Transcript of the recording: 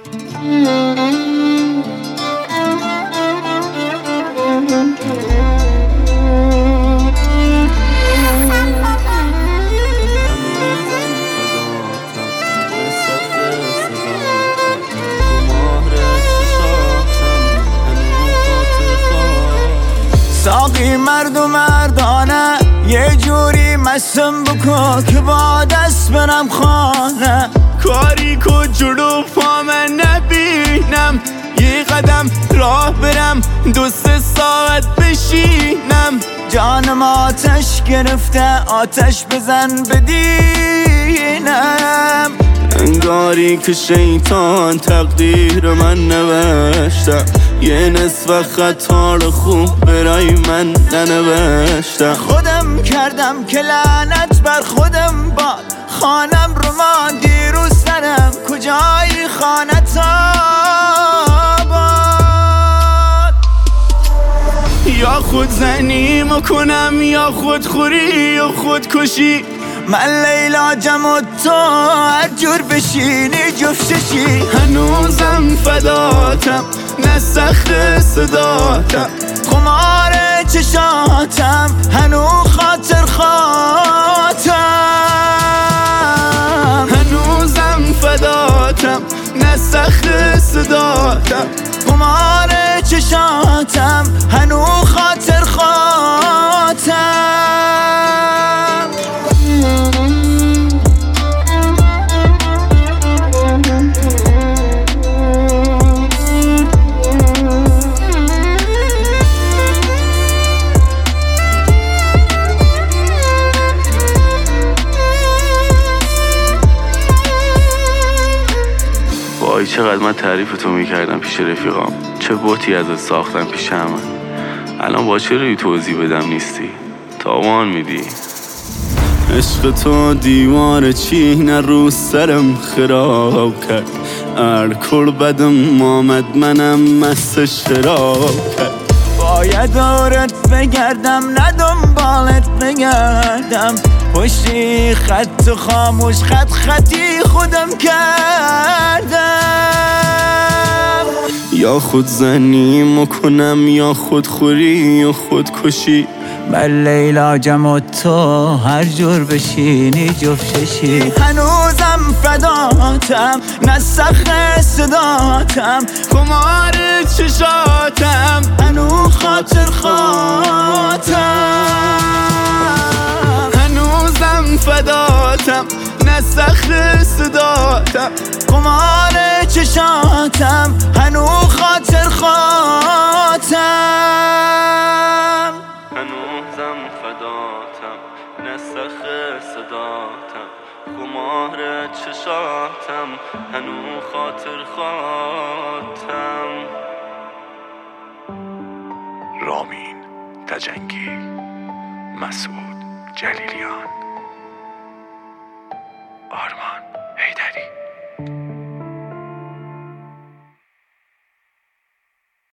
ساقی مرد و مردانه یه جوری مستم بکن که با دست برم خانه، کاری که جلو پام نبینم، یه قدم راه برم 2-3 ساعت بشینم. جانم آتش گرفته آتش بزن بدینم، انگاری که شیطان تقدیر من نوشته، یه نصف خطا رو خوب برای من ننوشته. خودم کردم که لعنت بر خودم باد، خانم رو ما دیروز سرم کجای خانت آباد. یا خود زنی مکنم یا خودخوری و خودکشی، من لیلاجم و تو هر جور بشینی جفتشی. هنوزم فداتم نه سخت صداتم، خمار چشاتم هنو خاطر خاطم. هنوزم فداتم نه سخت صداتم، خمار چشاتم هنو خاطر خاطم. وای چقدر من تعریفتو میکردم پیش رفیقام، چه بوتی ازت ساختم پیش همه. الان با چه روی توضیح بدم نیستی، تاوان میدی. عشق تو دیوار چینه رو سرم خراب کرد، الکل بدم آمد منم مست شراب کرد. باید دورت بگردم نه دنبالت بگردم، پشتی خط خاموش خط خطی خودم کردم. یا خود زنی مکنم یا خودخوری و خودکشی، من لیلاجم و تو هر جور بشینی جفتشی. هنوزم فداتم نه سخت صداتم، خمار چشاتم هنو خاطر خاطم. هنوزم فداتم نه سخت صداتم، خمار چشاتم هنو خاطر خاطم. هنوزم فداتم نسخ صداتم، خمار چشاتم هنو خاطر خاطم. رامین تجنگی، مسعود جلیلیان، آرمان.